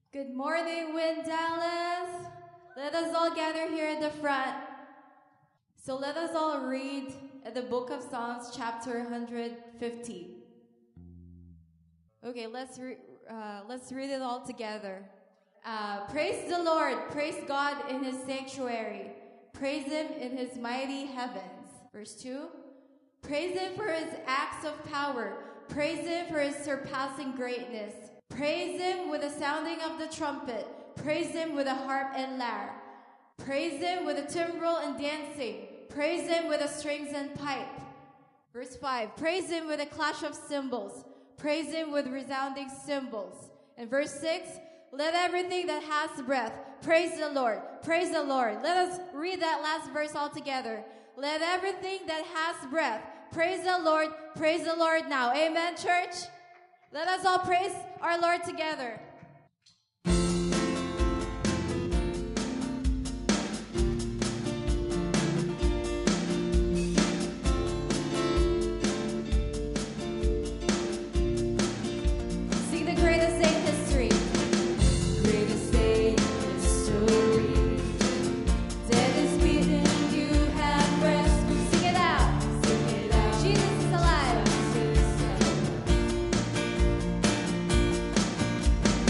Good morning, Wind Dallas. Let us all gather here at the front. So let us all read the book of Psalms, chapter 150. Okay, let's read it all together. Praise the Lord. Praise God in his sanctuary. Praise him in his mighty heavens. Verse 2. Praise him for his acts of power. Praise him for his surpassing greatness. Praise him with the sounding of the trumpet. Praise him with a harp and lyre. Praise him with a timbrel and dancing. Praise him with the strings and pipe. Verse 5. Praise him with a clash of cymbals. Praise him with resounding cymbals. And verse 6. Let everything that has breath praise the Lord. Praise the Lord. Let us read that last verse all together. Let everything that has breath praise the Lord. Praise the Lord now. Amen, church? Let us all praise our Lord together. Sing the greatest day in history. Greatest day in history. Death is beaten, you have rest. Sing it out. Sing it out. Jesus is alive.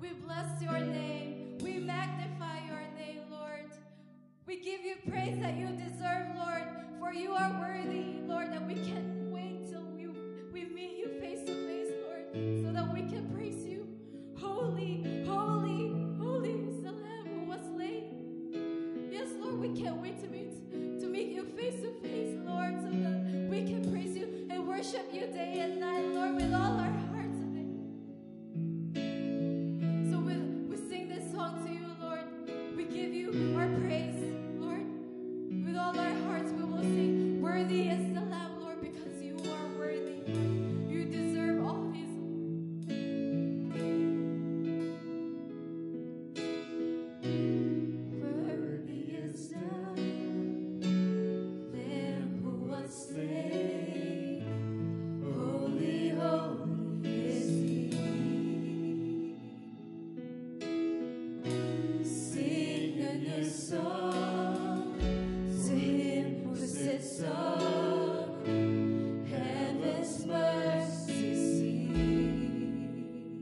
We bless your name. We magnify your name, Lord. We give you praise that you deserve, Lord, for you are worthy, Lord, and we can't wait till we meet you face to face, Lord, so that we can praise you. Holy, holy, holy is the Lamb who was slain. Yes, Lord, we can't wait to meet you face to face, Lord, so that we can praise you and worship you day and night, Lord, with all our hearts today. So we sing this song to you, Lord. We give you our praise, Lord. With all our hearts, we will sing, worthy is the Lamb, Lord, because you are worthy. You deserve all these. Worthy is the Lamb who was slain. Holy, holy is He. Sing a new song to Him who sits on heaven's mercy seat.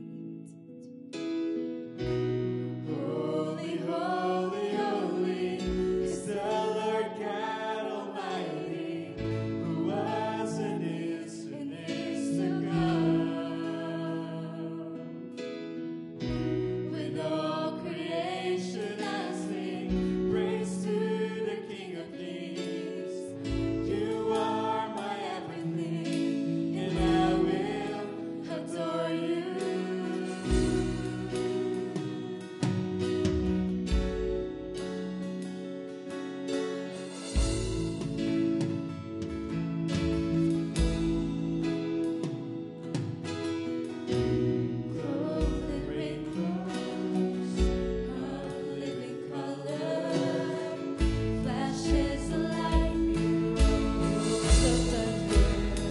Holy, holy, holy is the Lord God Almighty, who was and is to come. With all creation I sing praise to the King of Kings. You are my everything, and I will adore you. Clothed in rainbows of living color, flashes of lightning, rolls of thunder.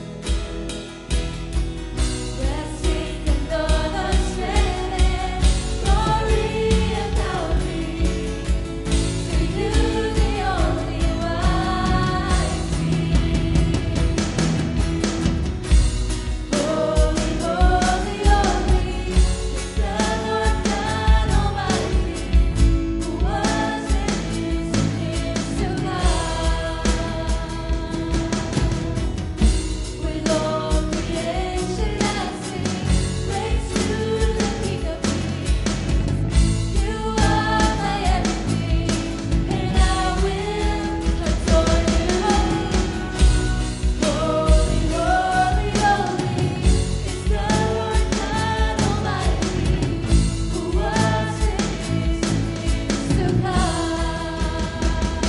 Blessings and honor, strength and glory and power be to you, the only wise King. Holy, holy, holy is the Lord God Almighty, who was and is to come. With all creation I sing praise to the King of Kings. You are my everything, and I will adore you. Holy, holy, holy is the Lord God Almighty, who was and is to come.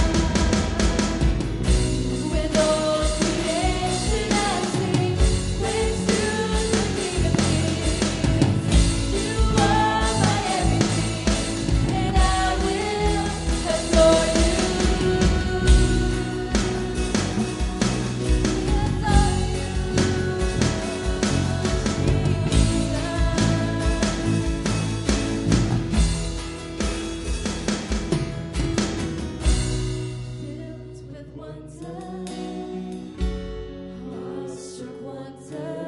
With all creation I sing praise to the King of Kings. You are my everything, and I will adore you. Filled with wonder, awestruck wonder,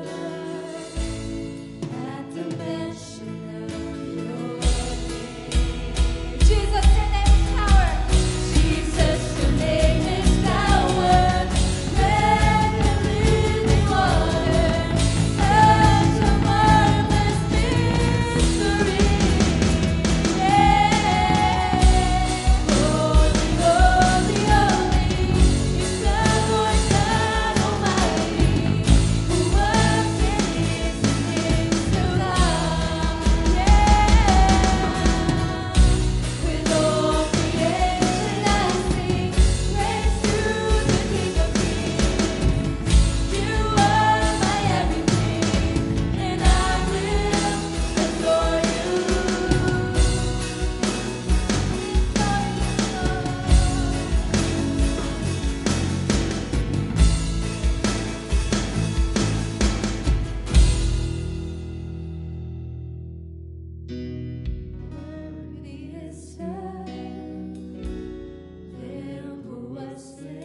at the mention of your name. Jesus, your name is power. Jesus, your name is power. Bread and living water, such a marvelous mystery. Holy, holy, holy is the Lord God Almighty, who was and is to come. With all creation I sing praise to the King of Kings. You are my everything, and I will adore you. Worthy is the Lamb who was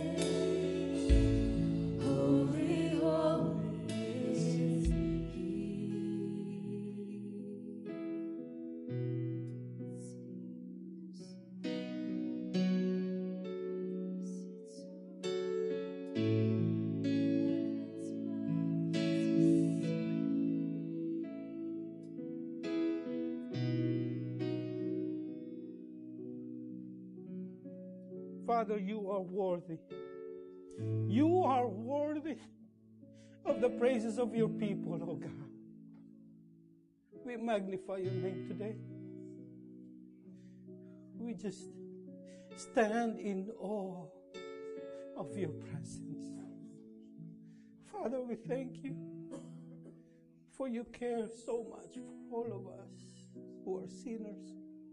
slain. Holy, holy is He. Father, you are worthy. You are worthy of the praises of your people, oh God. We magnify your name today. We just stand in awe of your presence. Father, we thank you for you care so much for all of us who are sinners.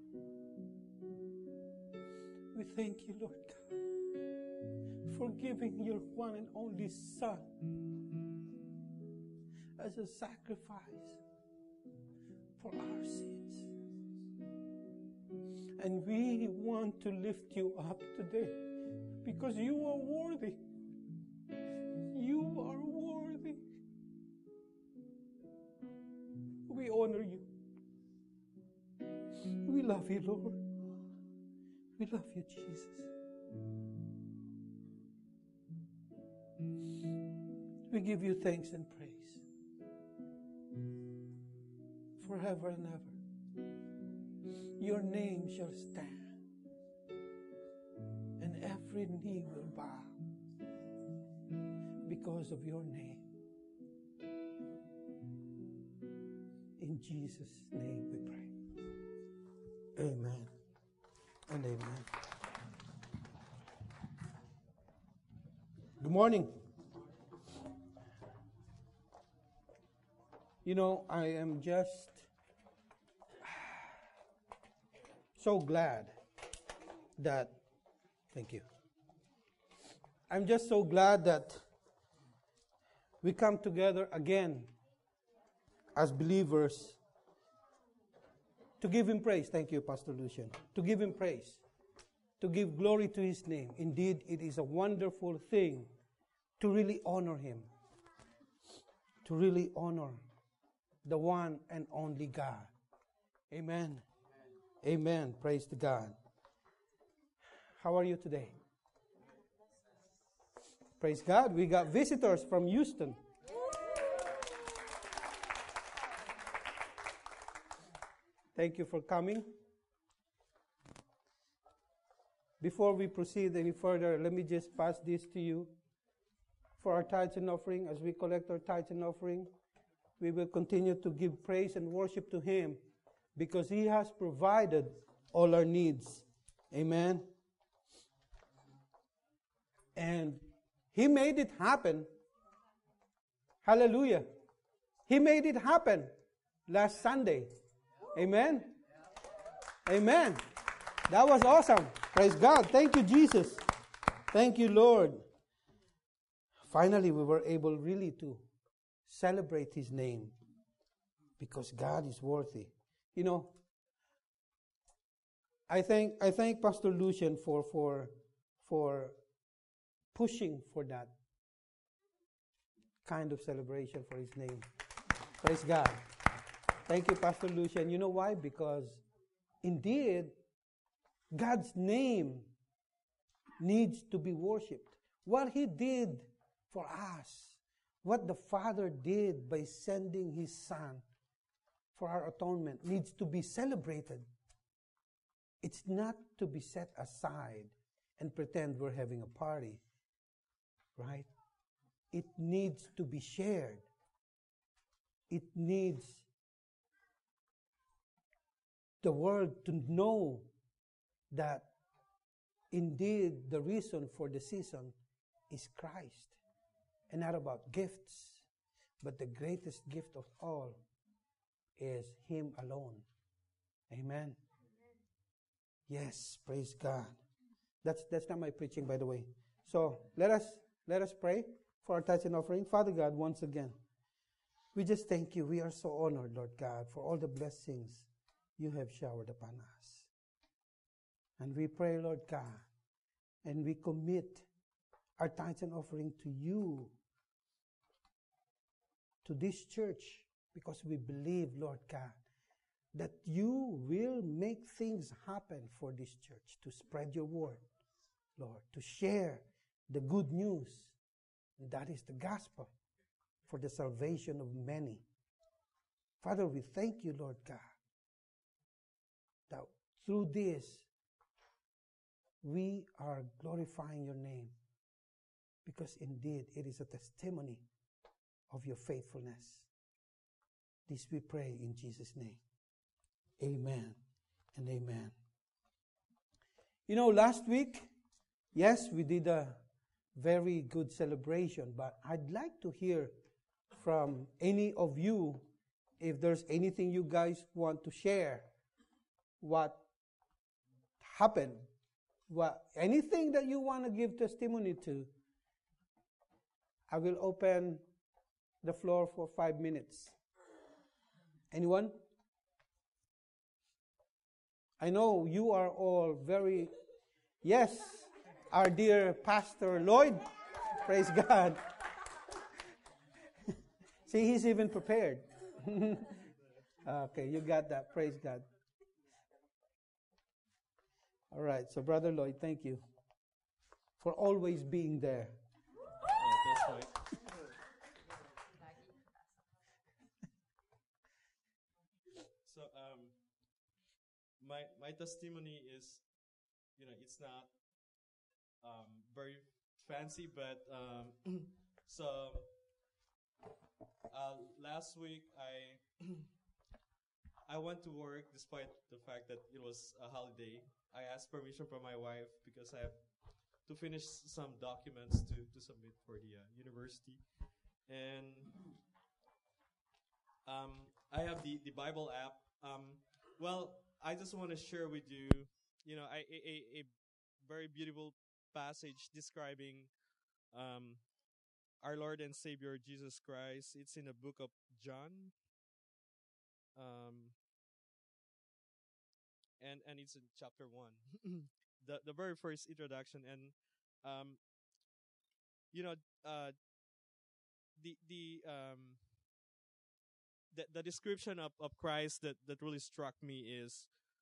We thank you, Lord God, for giving your one and only Son as a sacrifice for our sins. And we want to lift you up today because you are worthy. You are worthy. We honor you. We love you, Lord. We love you, Jesus. We give you thanks and praise forever and ever. Your name shall stand, and every knee will bow because of your name. In Jesus' name we pray. Amen and amen. Good morning. You know, I am just so glad that, thank you. I'm just so glad that we come together again as believers to give him praise. Thank you, Pastor Lucian. To give him praise, to give glory to his name. Indeed, it is a wonderful thing to really honor him, to really honor the one and only God. Amen. Amen. Praise to God. How are you today? Praise God. We got visitors from Houston. Thank you for coming. Before we proceed any further, let me just pass this to you. For our tithes and offering, as we collect our tithes and offering, we will continue to give praise and worship to him because he has provided all our needs. Amen. And he made it happen. Hallelujah. He made it happen last Sunday. Amen. Amen. That was awesome. Praise God. Thank you, Jesus. Thank you, Lord. Finally, we were able really to celebrate his name because God is worthy. You know, I thank Pastor Lucian for pushing for that kind of celebration for his name. Praise God. Thank you, Pastor Lucian. You know why? Because indeed, God's name needs to be worshipped. What he did for us, what the Father did by sending his Son for our atonement, needs to be celebrated. It's not to be set aside and pretend we're having a party, right? It needs to be shared. It needs the world to know that indeed the reason for the season is Christ, and not about gifts, but the greatest gift of all is him alone. Amen. Yes, praise God. That's not my preaching, by the way. So let us pray for our tithes and offering. Father God, once again, we just thank you. We are so honored, Lord God, for all the blessings you have showered upon us. And we pray, Lord God, and we commit our tithes and offering to you, to this church, because we believe, Lord God, that you will make things happen for this church to spread your word, Lord, to share the good news. And that is the gospel for the salvation of many. Father, we thank you, Lord God, that through this, we are glorifying your name because indeed it is a testimony of your faithfulness. This we pray in Jesus' name. Amen and amen. You know, last week, yes, we did a very good celebration, but I'd like to hear from any of you if there's anything you guys want to share. What happened? Anything that you want to give testimony to, I will open the floor for 5 minutes. Anyone? I know you are all very, yes, our dear Pastor Lloyd. Praise God. See, he's even prepared. Okay, you got that. Praise God. All right, so Brother Lloyd, thank you for always being there. That's right. So, my testimony is, it's not very fancy, but so last week I went to work despite the fact that it was a holiday. I asked permission from my wife because I have to finish some documents to submit for the university, and I have the Bible app. Well, I just want to share with you, a very beautiful passage describing our Lord and Savior Jesus Christ. It's in the book of John, and it's in chapter 1, the very first introduction, and the description of Christ that really struck me is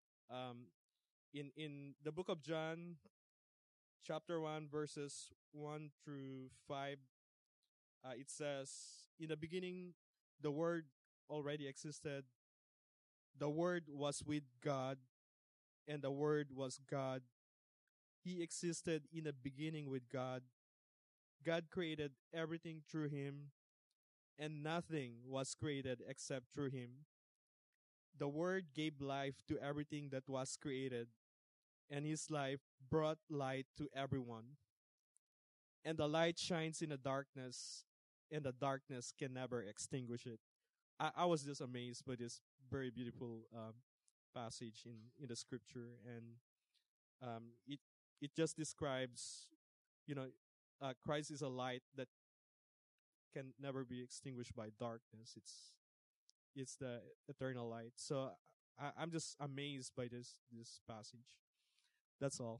in the book of John, chapter 1, verses 1 through 5. It says, "In the beginning, the Word already existed. The Word was with God, and the Word was God. He existed in the beginning with God. God created everything through Him, and nothing was created except through Him. The Word gave life to everything that was created, and His life brought light to everyone. And the light shines in the darkness, and the darkness can never extinguish it." I was just amazed by this very beautiful passage in the scripture, and it just describes, Christ is a light that can never be extinguished by darkness. It's the eternal light. So I'm just amazed by this passage. That's all.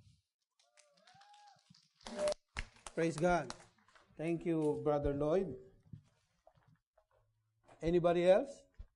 Praise God. Thank you, Brother Lloyd. Anybody else?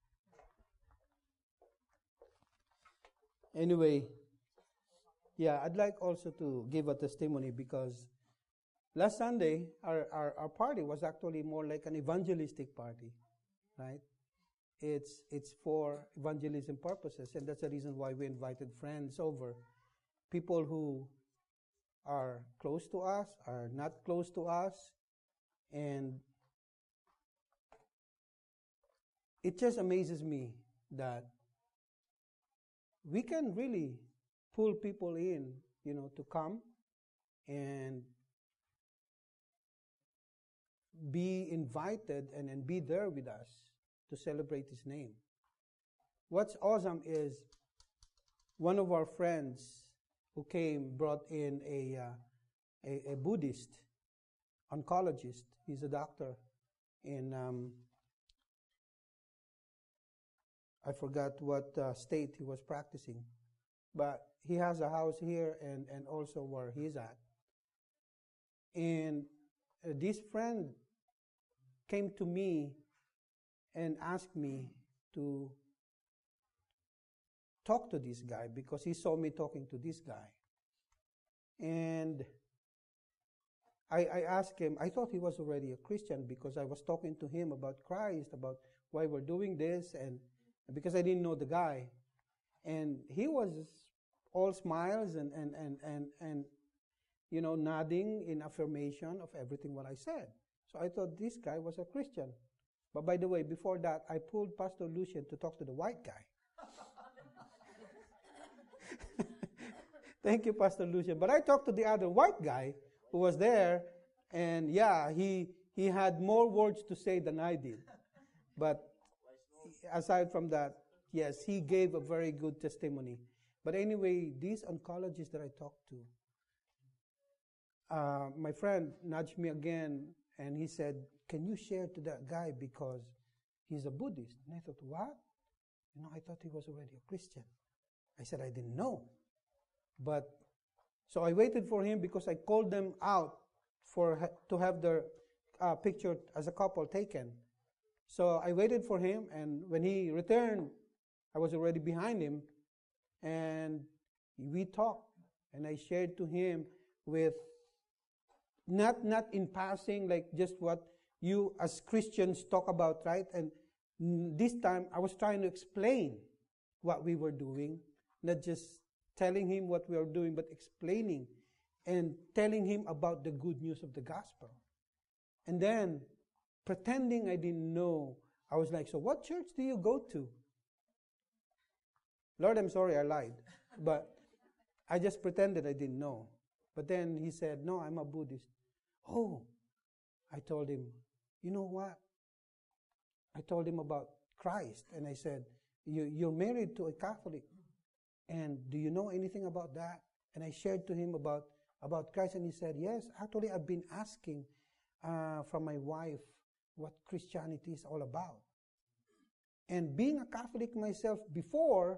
Anyway, yeah, I'd like also to give a testimony because last Sunday, our party was actually more like an evangelistic party, right? It's for evangelism purposes, and that's the reason why we invited friends over, people who are close to us, are not close to us, and it just amazes me that we can really pull people in, to come and be invited and be there with us to celebrate His name. What's awesome is one of our friends who came brought in a Buddhist oncologist. He's a doctor in I forgot what state he was practicing, but he has a house here and also where he's at. And this friend came to me and asked me to talk to this guy because he saw me talking to this guy. And I asked him, I thought he was already a Christian because I was talking to him about Christ, about why we're doing this, and because I didn't know the guy. And he was all smiles and nodding in affirmation of everything what I said. So I thought this guy was a Christian. But by the way, before that, I pulled Pastor Lucian to talk to the white guy. Thank you, Pastor Lucian. But I talked to the other white guy who was there, and yeah, he had more words to say than I did. But aside from that, yes, he gave a very good testimony. But anyway, these oncologists that I talked to, my friend nudged me again, and he said, can you share to that guy because he's a Buddhist? And I thought, what? I thought he was already a Christian. I said, I didn't know. But, so I waited for him because I called them out to have their picture as a couple taken. So I waited for him, and when he returned, I was already behind him, and we talked, and I shared to him with, not in passing, like just what you as Christians talk about, right? And this time, I was trying to explain what we were doing, not just telling him what we are doing, but explaining and telling him about the good news of the gospel. And then, pretending I didn't know, I was like, so what church do you go to? Lord, I'm sorry, I lied. But I just pretended I didn't know. But then he said, no, I'm a Buddhist. Oh, I told him, you know what? I told him about Christ. And I said, you're married to a Catholic. And do you know anything about that? And I shared to him about Christ. And he said, yes, actually I've been asking from my wife what Christianity is all about. And being a Catholic myself before,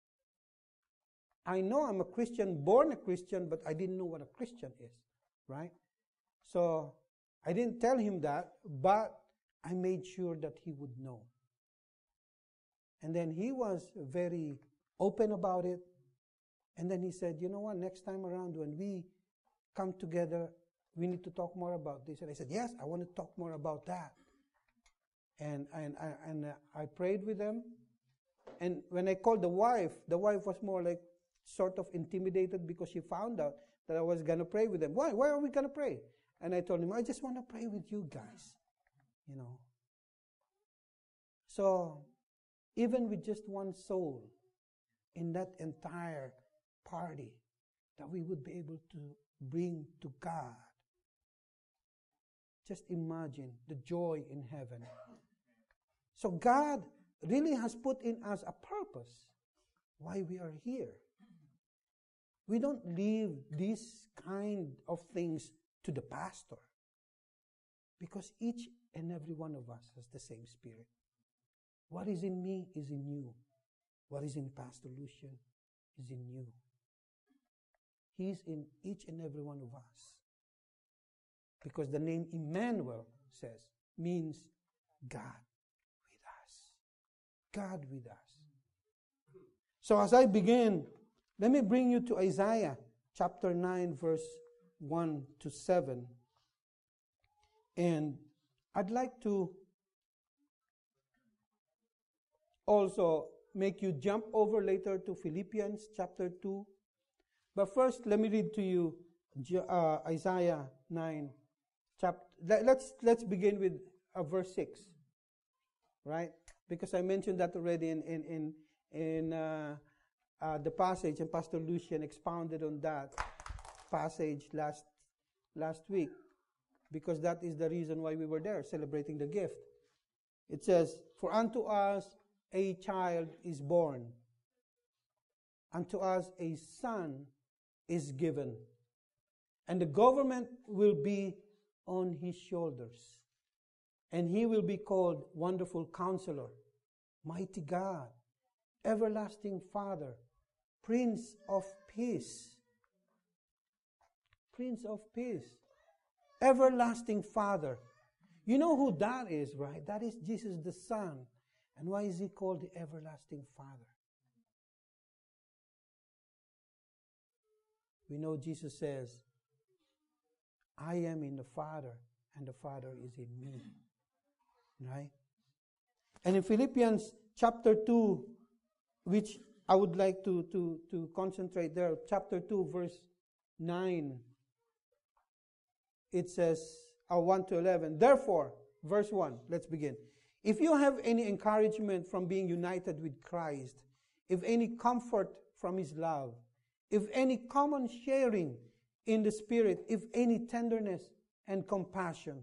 I know I'm a Christian, born a Christian, but I didn't know what a Christian is, right? So I didn't tell him that, but I made sure that he would know. And then he was very open about it. And then he said, you know what, next time around when we come together, we need to talk more about this. And I said, yes, I want to talk more about that. And I prayed with them. And when I called the wife was more like sort of intimidated because she found out that I was going to pray with them. Why? Why are we going to pray? And I told him, I just want to pray with you guys, So, even with just one soul in that entire party, that we would be able to bring to God. Just imagine the joy in heaven. So God really has put in us a purpose why we are here. We don't leave these kind of things to the pastor, because each and every one of us has the same Spirit. What is in me is in you. What is in Pastor Lucian is in you. He's in each and every one of us. Because the name Emmanuel means God with us. God with us. So as I begin, let me bring you to Isaiah chapter 9, verse 1 to 7. And I'd like to also make you jump over later to Philippians chapter 2. But first, let me read to you Isaiah 9. Let's begin with verse 6, right? Because I mentioned that already in the passage, and Pastor Lucian expounded on that passage last week, because that is the reason why we were there, celebrating the gift. It says, "For unto us a child is born, unto us a son is given, and the government will be on his shoulders, and he will be called Wonderful Counselor, Mighty God, Everlasting Father, Prince of Peace." Prince of Peace. Everlasting Father. You know who that is, right? That is Jesus the Son. And why is he called the Everlasting Father? We know Jesus says, I am in the Father, and the Father is in me. Right? And in Philippians chapter 2, which I would like to concentrate there, chapter 2, verse 9 it says, 1 to 11, therefore, verse 1, let's begin. If you have any encouragement from being united with Christ, if any comfort from His love, if any common sharing in the Spirit, if any tenderness and compassion,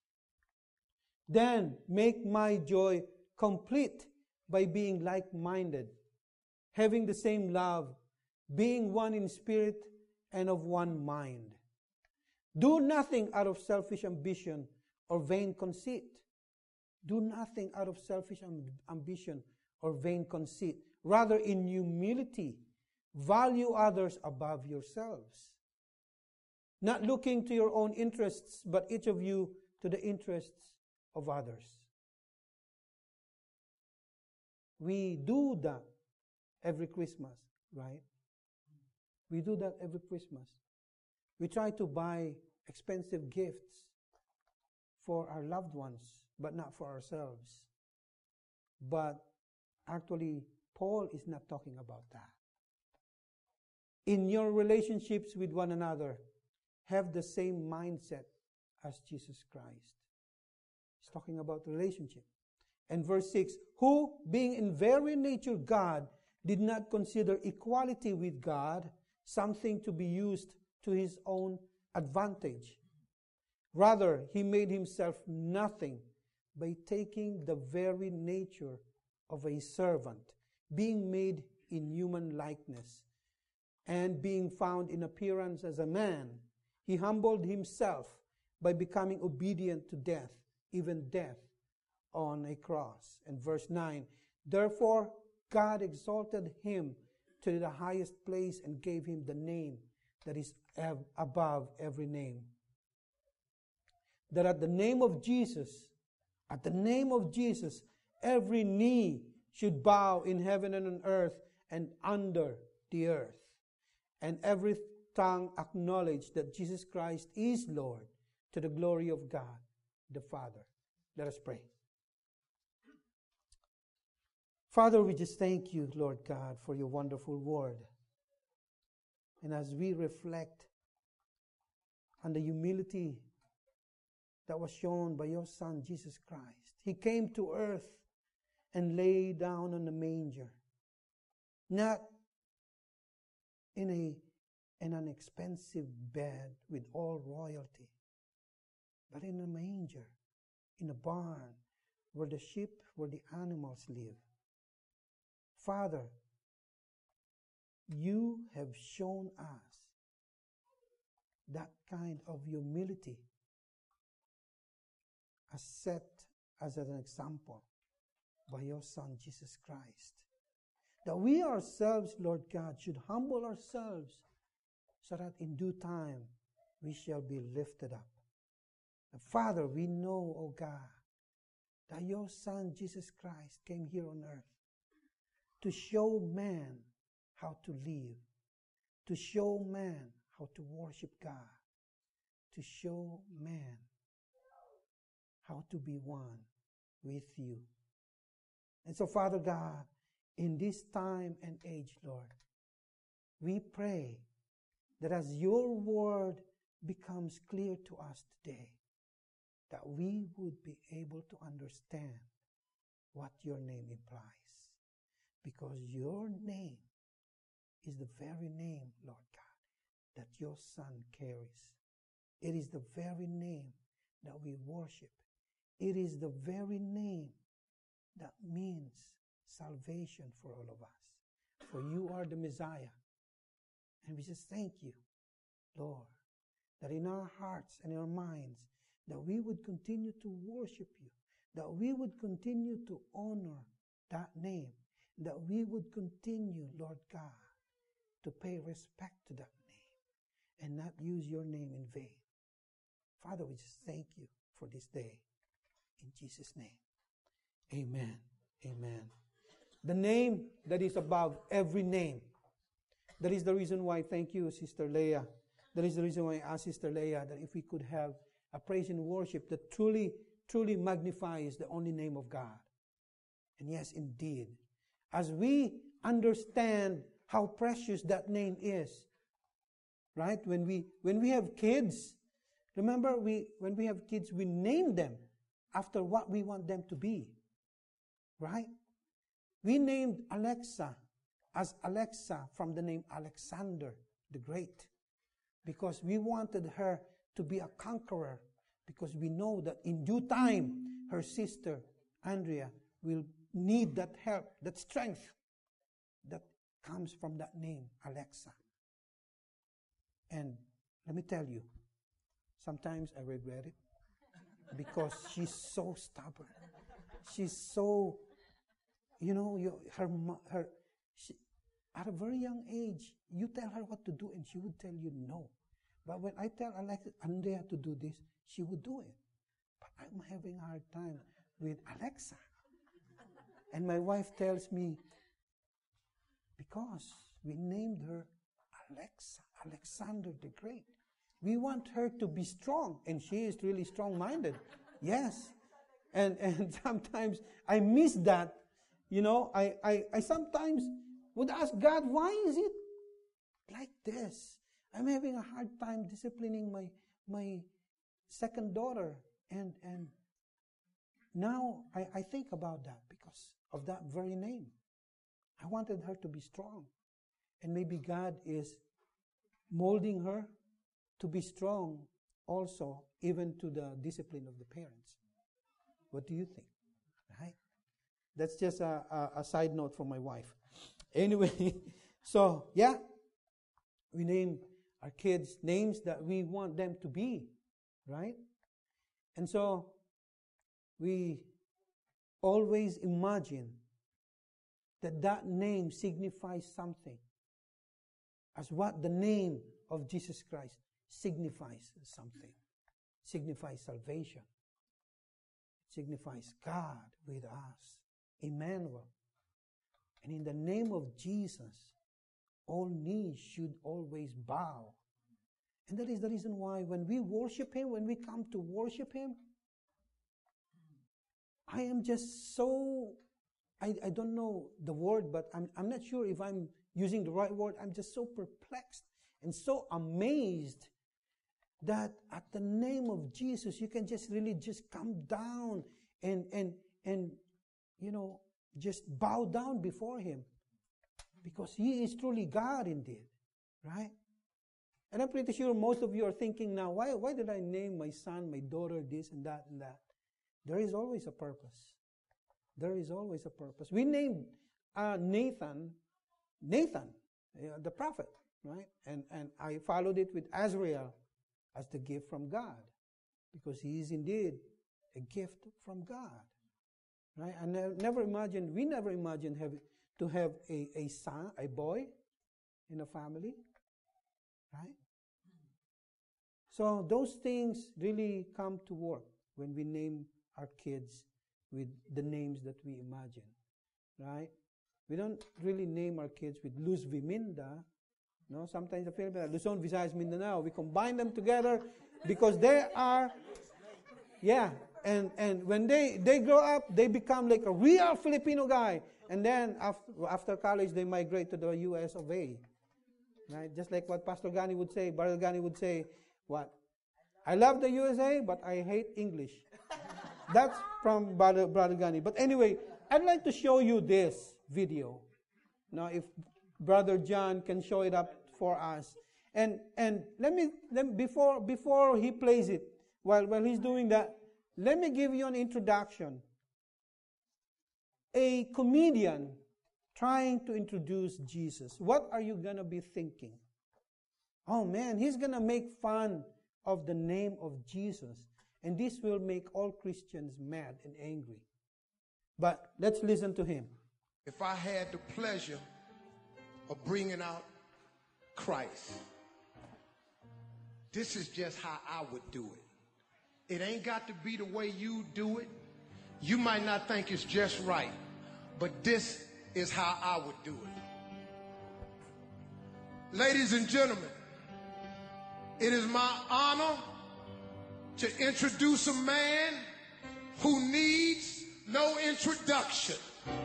then make my joy complete by being like-minded, having the same love, being one in spirit and of one mind. Do nothing out of selfish ambition or vain conceit. Do nothing out of selfish ambition or vain conceit. Rather, in humility, value others above yourselves, not looking to your own interests, but each of you to the interests of others. We do that every Christmas, right? We do that every Christmas. We try to buy expensive gifts for our loved ones, but not for ourselves. But actually, Paul is not talking about that. In your relationships with one another, have the same mindset as Jesus Christ. He's talking about relationship. And verse 6, who, being in very nature God, did not consider equality with God something to be used to his own advantage. Rather, he made himself nothing by taking the very nature of a servant, being made in human likeness, and being found in appearance as a man. He humbled himself by becoming obedient to death, even death on a cross. And verse 9, therefore God exalted him to the highest place and gave him the name that is above every name. That at the name of Jesus, every knee should bow in heaven and on earth and under the earth, and every tongue acknowledge that Jesus Christ is Lord, to the glory of God the Father. Let us pray. Father, we just thank you, Lord God, for your wonderful word. And as we reflect on the humility that was shown by your Son, Jesus Christ, he came to earth and lay down on the manger, not in an expensive bed with all royalty, but in a manger, in a barn, where the sheep, where the animals live. Father, you have shown us that kind of humility as set as an example by your Son, Jesus Christ. That we ourselves, Lord God, should humble ourselves so that in due time we shall be lifted up. And Father, we know, O God, that your Son, Jesus Christ, came here on earth to show man how to live, to show man how to worship God, to show man how to be one with you. And so, Father God, in this time and age, Lord, we pray that as your word becomes clear to us today, that we would be able to understand what your name implies. Because your name is the very name, Lord God, that your Son carries. It is the very name that we worship. It is the very name that means salvation for all of us. For you are the Messiah. And we just thank you, Lord, that in our hearts and our minds, that we would continue to worship you, that we would continue to honor that name, that we would continue, Lord God, to pay respect to that name and not use your name in vain. Father, we just thank you for this day. In Jesus' name, amen. Amen. The name that is above every name. That is the reason why, thank you, Sister Leah. That is the reason why I asked Sister Leah that if we could have a praise and worship that truly, truly magnifies the only name of God. And yes, indeed, as we understand how precious that name is, right? When we have kids Remember, when we have kids, we name them after what we want them to be. Right? We named Alexa as Alexa from the name Alexander the Great, because we wanted her to be a conqueror, because we know that in due time, her sister, Andrea, will need that help, that strength that comes from that name, Alexa. And let me tell you, sometimes I regret it, because she's so stubborn. She's so, at a very young age, you tell her what to do and she would tell you no. But when I tell Andrea to do this, she would do it. But I'm having a hard time with Alexa. And my wife tells me, because we named her Alexa, Alexander the Great. We want her to be strong, and she is really strong-minded. Yes. And sometimes I miss that. I sometimes would ask God, why is it like this? I'm having a hard time disciplining my second daughter. And now I think about that because of that very name. I wanted her to be strong. And maybe God is molding her to be strong also, even to the discipline of the parents. What do you think? Right? That's just a side note from my wife. Anyway, so yeah, we name our kids names that we want them to be, right? And so we always imagine that name signifies something, as what the name of Jesus Christ signifies something. Signifies salvation. Signifies God with us. Emmanuel. And in the name of Jesus, all knees should always bow. And that is the reason why when we worship Him, when we come to worship Him, I am just so, I don't know the word, but I'm not sure if I'm using the right word. I'm just so perplexed and so amazed that at the name of Jesus, you can just really just come down and just bow down before Him, because He is truly God indeed, right? And I'm pretty sure most of you are thinking now, why did I name my son, my daughter, this and that and that? There is always a purpose. There is always a purpose. We named Nathan, the prophet, right? And I followed it with Azrael as the gift from God, because he is indeed a gift from God, right? We never imagined to have a son, a boy in a family, right? So those things really come to work when we name our kids with the names that we imagine, right? We don't really name our kids with Luz Viminda. No, sometimes the Philippines, Luzon, Visayas, Mindanao, we combine them together because they are, yeah, and when they grow up, they become like a real Filipino guy. And then after college, they migrate to the US of A. Right? Just like what Pastor Gani would say, Brother Gani would say, what? I love the USA, but I hate English. That's from Brother Gani. But anyway, I'd like to show you this video. Now, if Brother John can show it up for us. And let me before he plays it, while he's doing that, let me give you an introduction. A comedian trying to introduce Jesus. What are you going to be thinking? Oh man, he's going to make fun of the name of Jesus. And this will make all Christians mad and angry. But let's listen to him. If I had the pleasure of bringing out Christ, this is just how I would do it. It ain't got to be the way you do it. You might not think it's just right, but this is how I would do it. Ladies and gentlemen, it is my honor to introduce a man who needs no introduction.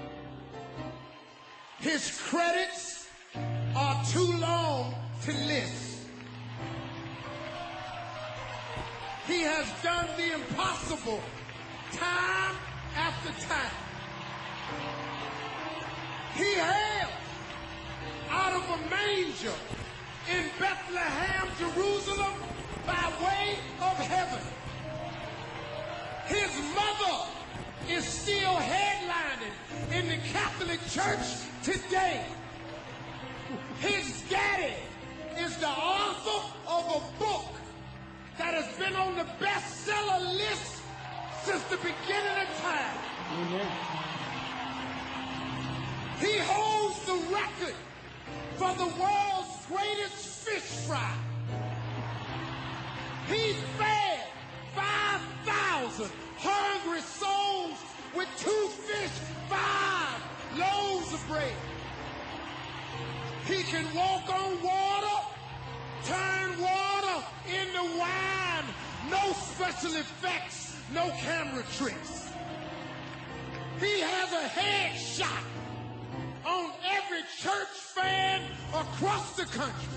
His credits are too long to list. He has done the impossible time after time. He hails out of a manger in Bethlehem, Jerusalem, by way of heaven. His mother is still headlining in the Catholic Church today. His daddy is the author of a book that has been on the bestseller list since the beginning of time. Amen. He holds the record for the world's greatest fish fry. He fed 5,000 hungry souls with 2 fish, 5 loaves of bread. He can walk on water, turn water into wine. No special effects, no camera tricks. He has a headshot on every church fan across the country.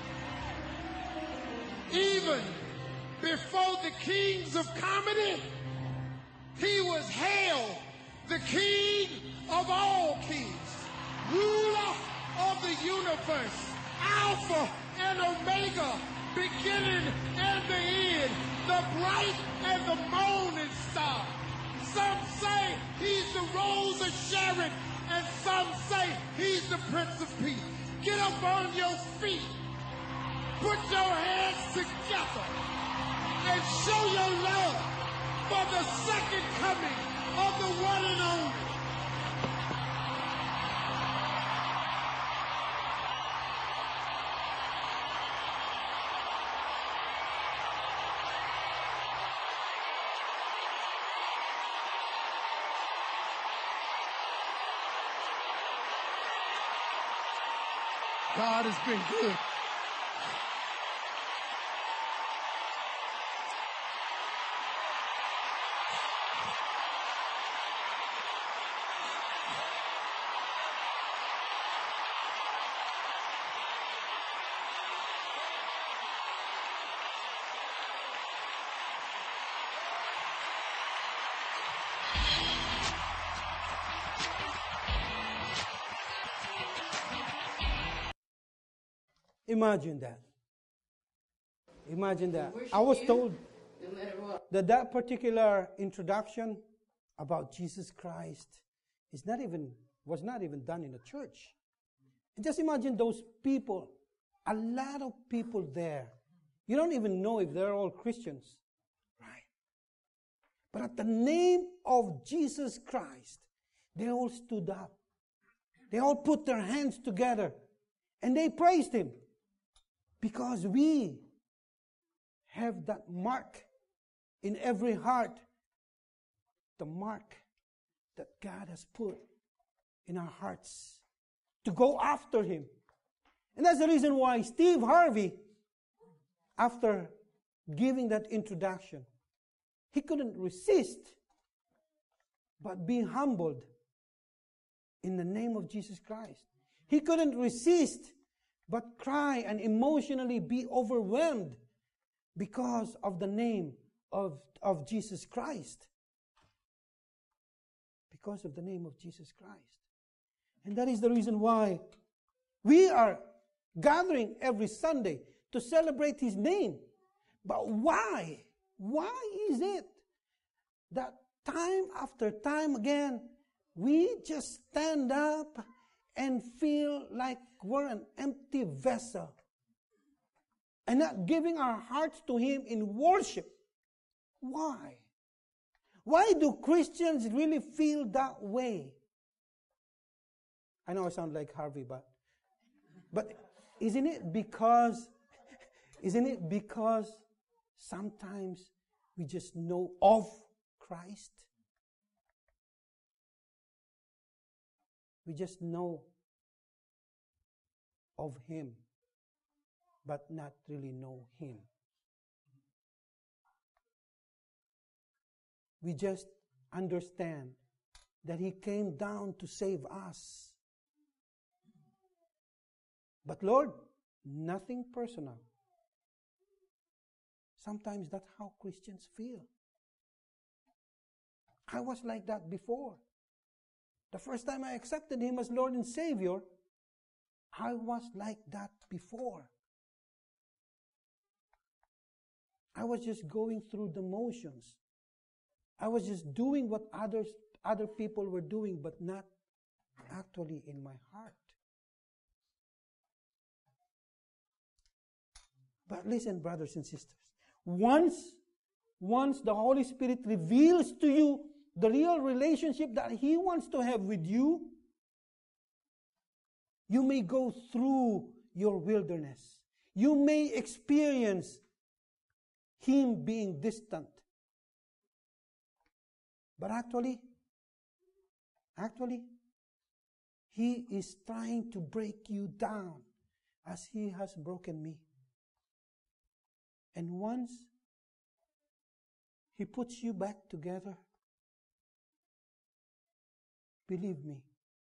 Even before the kings of comedy, he was hailed the king of all kings, ruler of the universe, Alpha and Omega, beginning and the end, the bright and the morning star. Some say he's the Rose of Sharon, and some say he's the Prince of Peace. Get up on your feet, put your hands together, and show your love for the second coming of the one and only. God has been good. Imagine that. Imagine that. I was told that that particular introduction about Jesus Christ was not even done in a church. And just imagine those people, a lot of people there. You don't even know if they're all Christians, right? But at the name of Jesus Christ, they all stood up. They all put their hands together and they praised him. Because we have that mark in every heart, the mark that God has put in our hearts to go after him. And that's the reason why Steve Harvey, after giving that introduction, he couldn't resist but be humbled in the name of Jesus Christ. He couldn't resist but cry and emotionally be overwhelmed because of the name of Jesus Christ. Because of the name of Jesus Christ. And that is the reason why we are gathering every Sunday to celebrate his name. But why? Why is it that time after time again, we just stand up and feel like we're an empty vessel and not giving our hearts to him in worship? Why? Why do Christians really feel that way? I know I sound like Harvey, but isn't it because sometimes we just know of Christ? We just know of him, but not really know him. We just understand that he came down to save us. But Lord, nothing personal. Sometimes that's how Christians feel. I was like that before. The first time I accepted Him as Lord and Savior, I was like that before. I was just going through the motions. I was just doing what other people were doing, but not actually in my heart. But listen, brothers and sisters, once the Holy Spirit reveals to you the real relationship that He wants to have with you, you may go through your wilderness. You may experience Him being distant. But actually, He is trying to break you down as He has broken me. And once He puts you back together, believe me,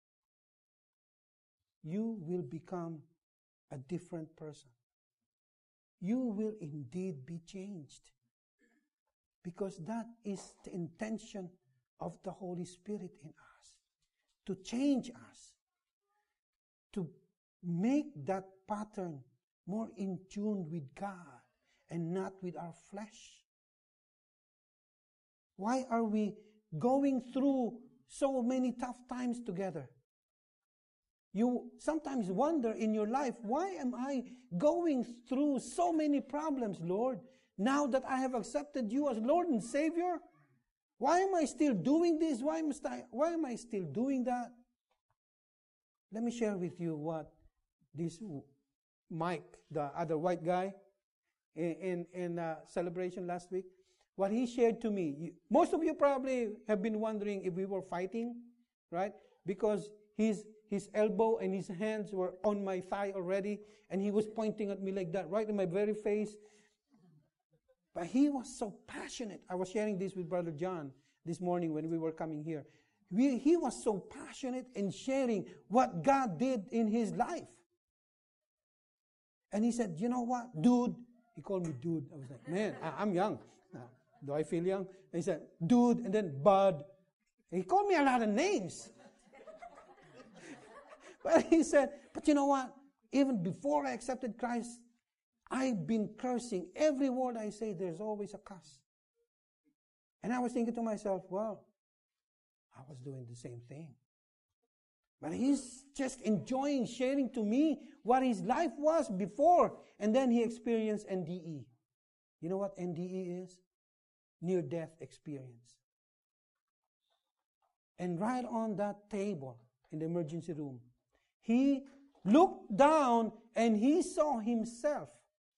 you will become a different person. You will indeed be changed. Because that is the intention of the Holy Spirit in us. To change us. To make that pattern more in tune with God and not with our flesh. Why are we going through so many tough times together? You sometimes wonder in your life, why am I going through so many problems, Lord? Now that I have accepted you as Lord and Savior, why am I still doing this? Why am I still doing that? Let me share with you what this Mike, the other white guy, in celebration last week, what he shared to me. Most of you probably have been wondering if we were fighting, right? Because his elbow and his hands were on my thigh already, and he was pointing at me like that, right in my very face. But he was so passionate. I was sharing this with Brother John this morning when we were coming here. He was so passionate in sharing what God did in his life. And he said, you know what, dude? He called me dude. I was like, man, I'm young. Do I feel young? And he said, dude, and then bud. He called me a lot of names. But he said, but you know what? Even before I accepted Christ, I've been cursing. Every word I say, there's always a curse. And I was thinking to myself, well, I was doing the same thing. But he's just enjoying sharing to me what his life was before. And then he experienced NDE. You know what NDE is? Near-death experience. And right on that table in the emergency room, he looked down and he saw himself.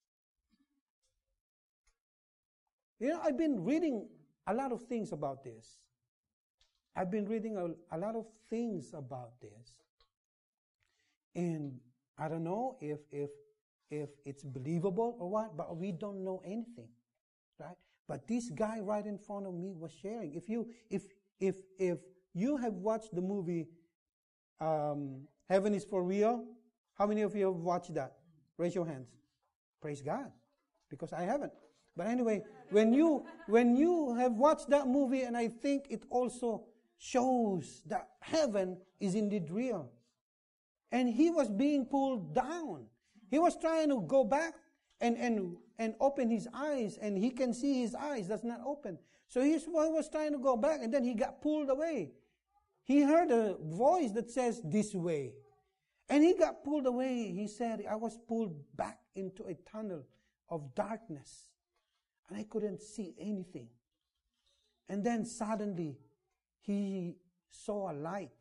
You know, I've been reading a lot of things about this. I've been reading a lot of things about this. And I don't know if it's believable or what, but we don't know anything, right? But this guy right in front of me was sharing. If you have watched the movie Heaven is for Real, how many of you have watched that? Raise your hands. Praise God, because I haven't. But anyway, when you have watched that movie, and I think it also shows that heaven is indeed real. And he was being pulled down. He was trying to go back and open his eyes, and he can see his eyes that's not open. So he was trying to go back, and then he got pulled away. He heard a voice that says, this way. And he got pulled away. He said, I was pulled back into a tunnel of darkness, and I couldn't see anything. And then suddenly, he saw a light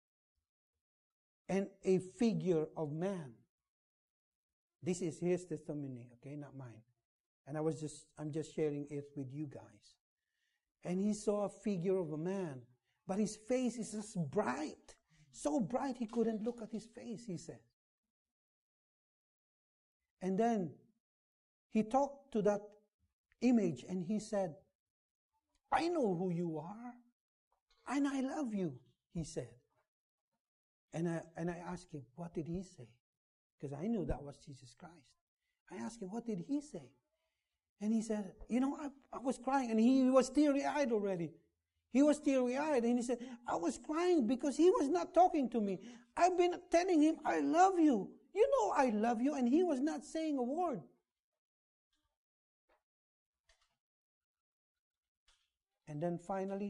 and a figure of man. This is his testimony, okay, not mine. And I'm just sharing it with you guys. And he saw a figure of a man, but his face is just bright. So bright he couldn't look at his face, he said. And then he talked to that image and he said, I know who you are. And I love you, he said. And I asked him, what did he say? Because I knew that was Jesus Christ. I asked him, what did he say? And he said, I was crying. And he was teary-eyed already. He was teary-eyed. And he said, I was crying because he was not talking to me. I've been telling him, I love you. You know I love you. And he was not saying a word. And then finally,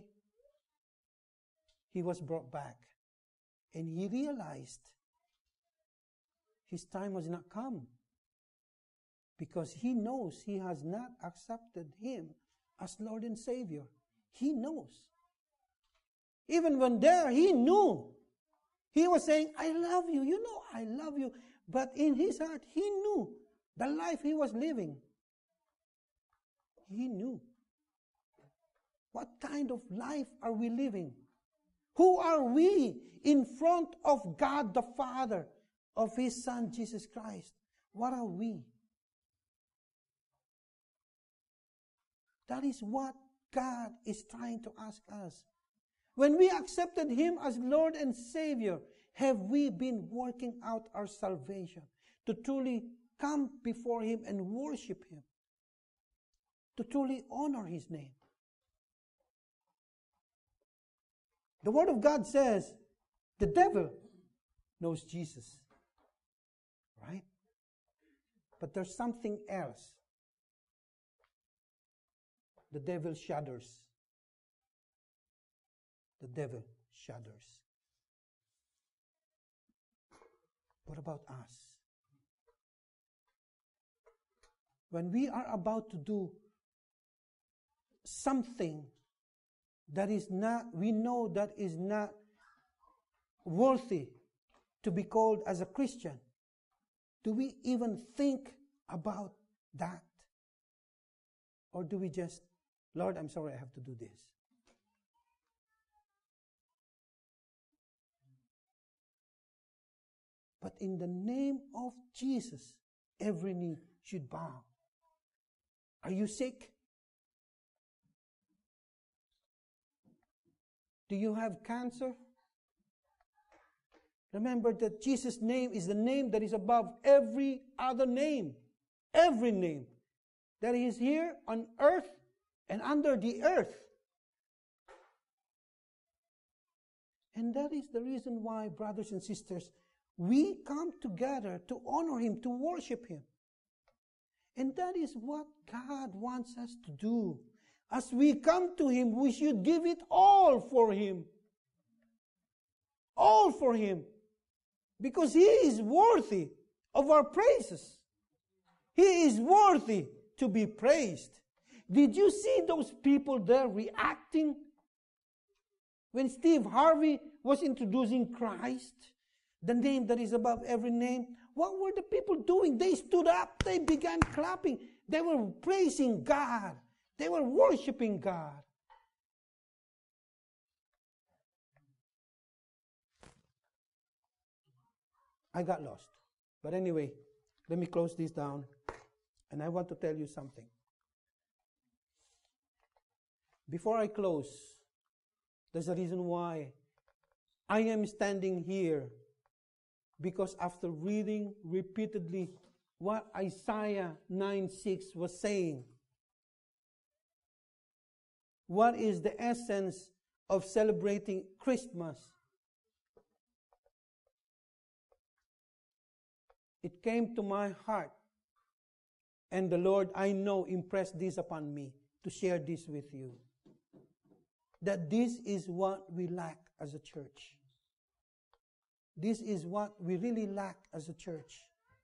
he was brought back. And he realized his time was not come. Because he knows he has not accepted him as Lord and Savior. He knows. Even when there, he knew. He was saying, I love you. You know I love you. But in his heart, he knew the life he was living. He knew. What kind of life are we living? Who are we in front of God the Father, of His Son Jesus Christ? What are we? That is what God is trying to ask us. When we accepted Him as Lord and Savior, have we been working out our salvation to truly come before Him and worship Him? To truly honor His name? The Word of God says the devil knows Jesus. Right? But there's something else. The devil shudders. The devil shudders. What about us? When we are about to do something that is not, we know that is not worthy to be called as a Christian, do we even think about that? Or do we just, Lord, I'm sorry, I have to do this. But in the name of Jesus, every knee should bow. Are you sick? Do you have cancer? Remember that Jesus' name is the name that is above every other name. Every name that is here on earth and under the earth. And that is the reason why, brothers and sisters, we come together to honor Him, to worship Him. And that is what God wants us to do. As we come to Him, we should give it all for Him. All for Him. Because He is worthy of our praises. He is worthy to be praised. Did you see those people there reacting when Steve Harvey was introducing Christ, the name that is above every name? What were the people doing? They stood up. They began clapping. They were praising God. They were worshiping God. I got lost. But anyway, let me close this down. And I want to tell you something. Before I close, there's a reason why I am standing here. Because after reading repeatedly what Isaiah 9:6 was saying, what is the essence of celebrating Christmas? It came to my heart, and the Lord, I know, impressed this upon me to share this with you. That this is what we lack as a church. This is what we really lack as a church.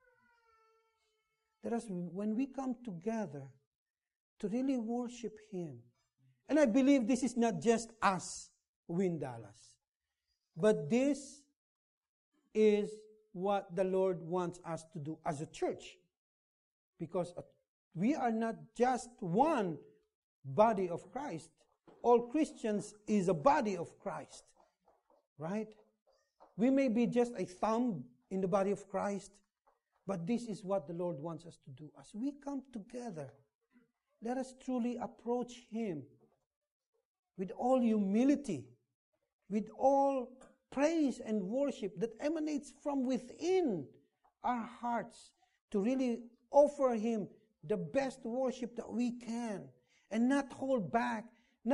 That is, when we come together to really worship Him, and I believe this is not just us, Win Dallas, but this is what the Lord wants us to do as a church. Because we are not just one body of Christ. All Christians is a body of Christ. Right? We may be just a thumb in the body of Christ, but this is what the Lord wants us to do. As we come together, let us truly approach Him with all humility, with all praise and worship that emanates from within our hearts, to really offer Him the best worship that we can, and not hold back.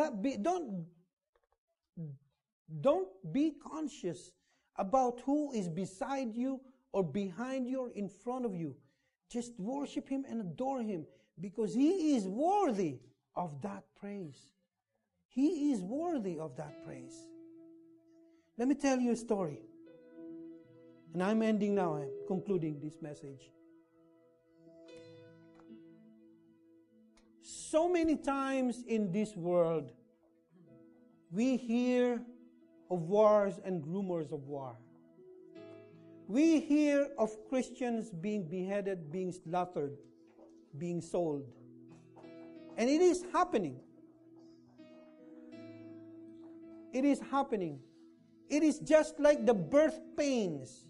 Don't be conscious about who is beside you or behind you or in front of you. Just worship Him and adore Him, because He is worthy of that praise. He is worthy of that praise. Let me tell you a story. And I'm ending now. I'm concluding this message. So many times in this world, we hear of wars and rumors of war. We hear of Christians being beheaded, being slaughtered, being sold. And it is happening. It is happening. It is just like the birth pains.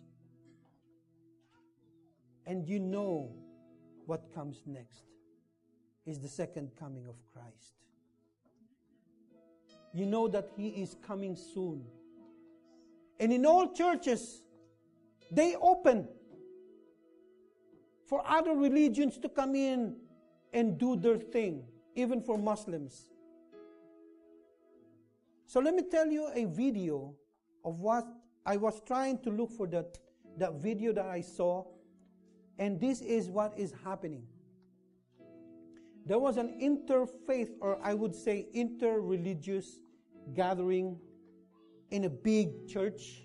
And you know what comes next is the second coming of Christ. You know that He is coming soon. And in all churches, they open for other religions to come in and do their thing, even for Muslims. So let me tell you a video of what I was trying to look for, that video that I saw, and this is what is happening. There was an interfaith, or I would say inter-religious gathering in a big church.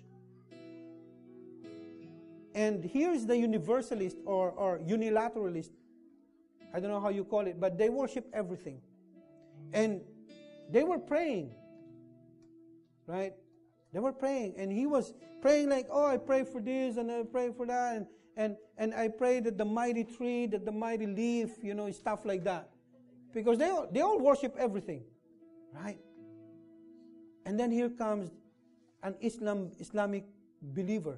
And here's the universalist or unilateralist. I don't know how you call it, but they worship everything. And they were praying, right? They were praying, and he was praying like, oh, I pray for this, and I pray for that, and I pray that the mighty tree, that the mighty leaf, stuff like that. Because they all worship everything, right? And then here comes an Islamic believer.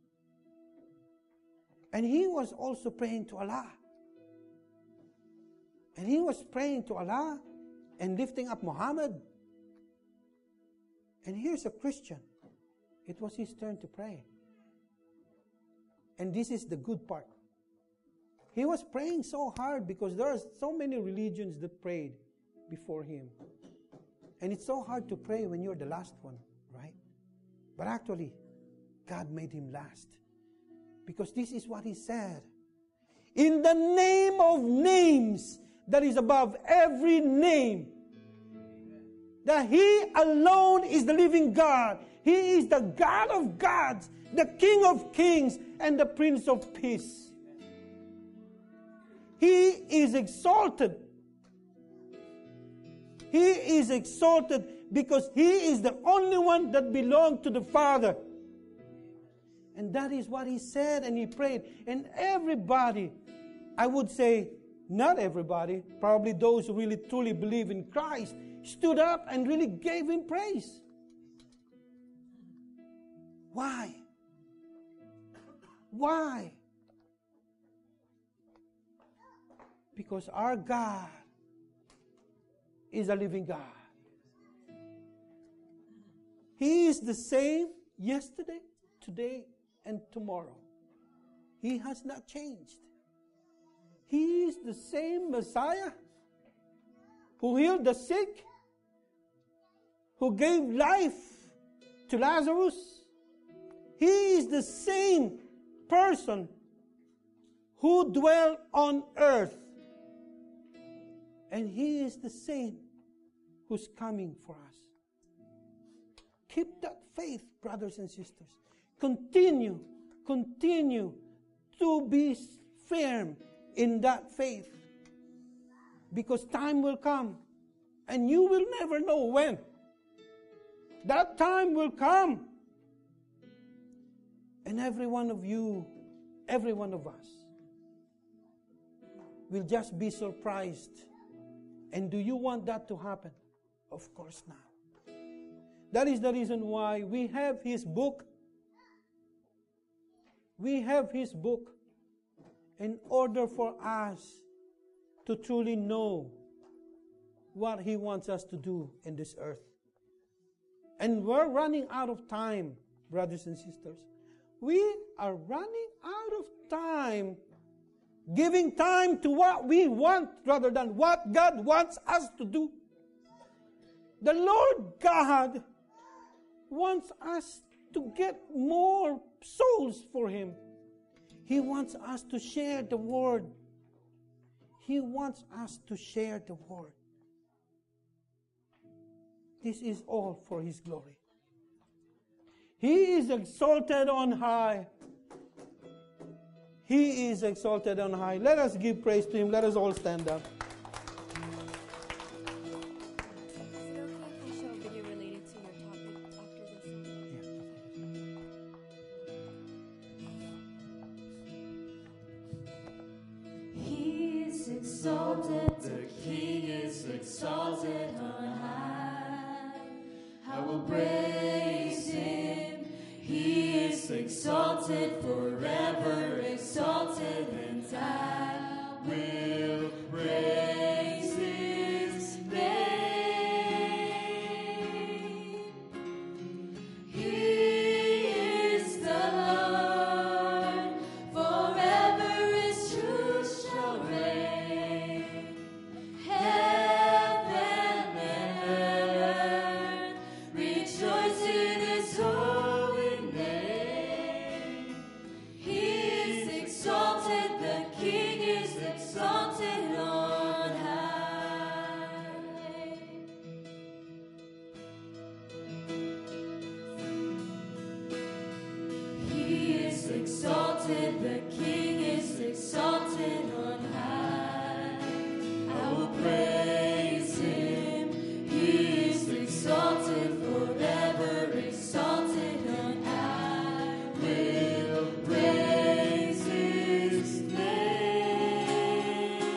And he was also praying to Allah. And he was praying to Allah and lifting up Muhammad. And here's a Christian. It was his turn to pray. And this is the good part. He was praying so hard because there are so many religions that prayed before him. And it's so hard to pray when you're the last one, right? But actually, God made him last. Because this is what he said. In the name of names that is above every name, that He alone is the living God. He is the God of gods, the King of kings, and the Prince of peace. He is exalted. He is exalted because He is the only one that belongs to the Father. And that is what he said, and he prayed. And everybody, I would say, not everybody, probably those who really truly believe in Christ, stood up and really gave Him praise. Why? Why? Because our God is a living God. He is the same yesterday, today, and tomorrow. He has not changed. He is the same Messiah who healed the sick, who gave life to Lazarus. He is the same person who dwelt on earth. And He is the same who's coming for us. Keep that faith, brothers and sisters. Continue to be firm in that faith. Because time will come, and you will never know when. That time will come. And every one of you, every one of us, will just be surprised. And do you want that to happen? Of course not. That is the reason why we have His book. We have His book in order for us to truly know what He wants us to do in this earth. And we're running out of time, brothers and sisters. We are running out of time Giving time to what we want rather than what God wants us to do. The Lord God wants us to get more souls for Him. He wants us to share the Word. He wants us to share the Word. This is all for His glory. He is exalted on high. He is exalted on high. Let us give praise to Him. Let us all stand up. Exalted, the King is exalted on high. I will praise Him. He is exalted, forever exalted, and I will praise His name. He is the Lord, forever His truth shall reign. Heaven and earth rejoice in His holy name. He is exalted, the King is exalted on high. He is exalted, the King is exalted on high. I will praise Him. He is exalted, forever exalted on high. I will praise His name.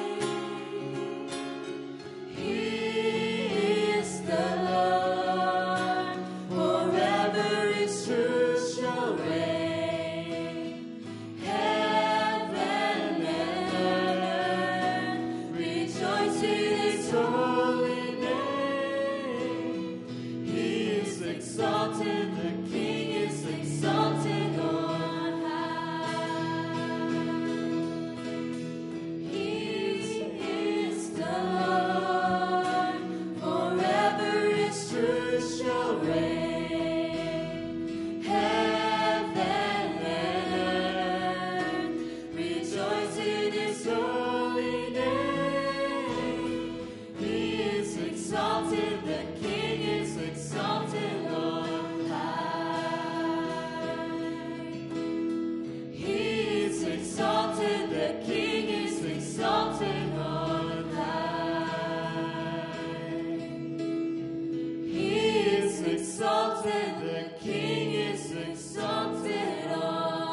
He is the Lord, forever His truth shall reign. Heaven and earth rejoice in His holy name. He is exalted, the King is exalted on high. He is the Lord, forever His truth shall reign. Heaven and earth rejoice in His holy name. He is exalted, the King is exalted on high. He is exalted, the King is exalted on high. He is exalted, the King is exalted on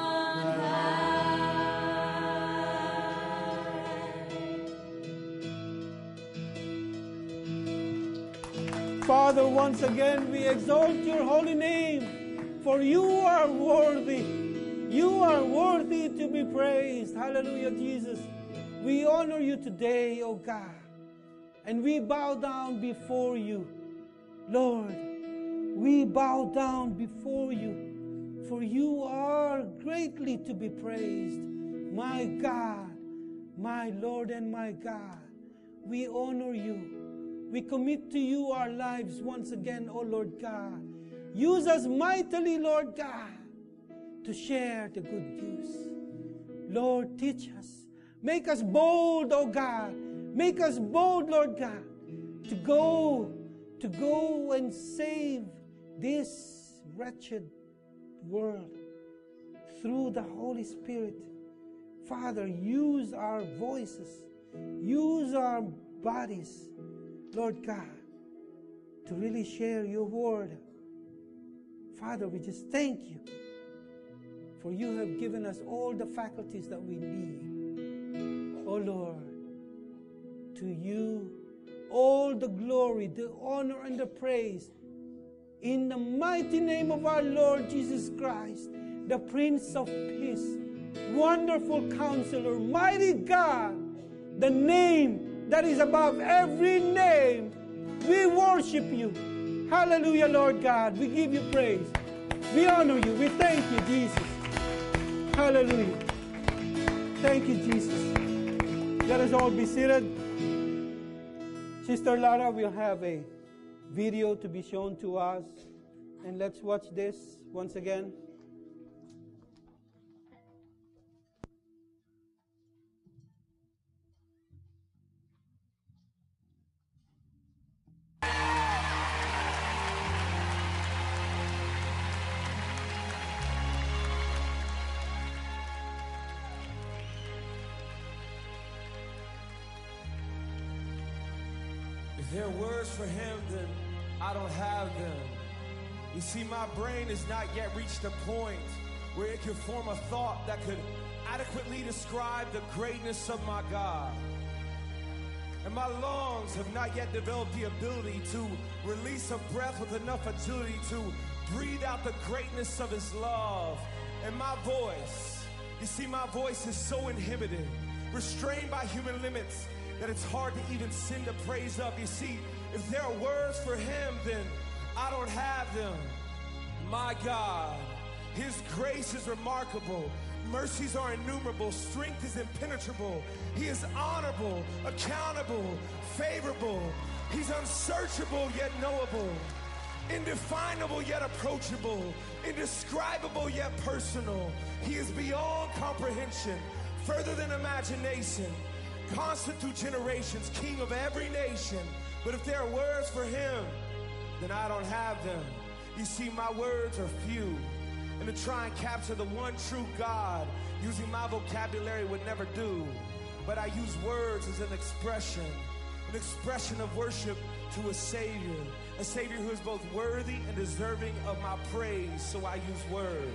high. Father, once again we exalt your holy name, for you are worthy. You are worthy to be praised. Hallelujah, Jesus. We honor you today, O God, and we bow down before you. Lord, we bow down before you, for you are greatly to be praised. My God, my Lord and my God, we honor you. We commit to you our lives once again, O Lord God. Use us mightily, Lord God, to share the good news. Lord, teach us. Make us bold, O God. Make us bold, Lord God, to go and save this wretched world through the Holy Spirit. Father, use our voices, use our bodies, Lord God, to really share your word. Father, we just thank you, for you have given us all the faculties that we need. Oh Lord, to you all the glory, the honor, and the praise. In the mighty name of our Lord Jesus Christ, the Prince of Peace, wonderful Counselor, mighty God, the name that is above every name. We worship you. Hallelujah, Lord God. We give you praise. We honor you. We thank you, Jesus. Hallelujah. Thank you, Jesus. Let us all be seated. Sister Lara will have a video to be shown to us. And let's watch this once again. If there are words for him, then I don't have them. You see, my brain has not yet reached a point where it can form a thought that could adequately describe the greatness of my God. And my lungs have not yet developed the ability to release a breath with enough agility to breathe out the greatness of his love. And my voice, you see, my voice is so inhibited, restrained by human limits, that it's hard to even sing the praise of. You see, if there are words for him, then I don't have them. My God, his grace is remarkable. Mercies are innumerable. Strength is impenetrable. He is honorable, accountable, favorable. He's unsearchable yet knowable. Indefinable yet approachable. Indescribable yet personal. He is beyond comprehension, further than imagination. Constant through generations, king of every nation. But if there are words for him, then I don't have them. You see, my words are few. And to try and capture the one true God, using my vocabulary would never do. But I use words as an expression of worship to a Savior who is both worthy and deserving of my praise. So I use words.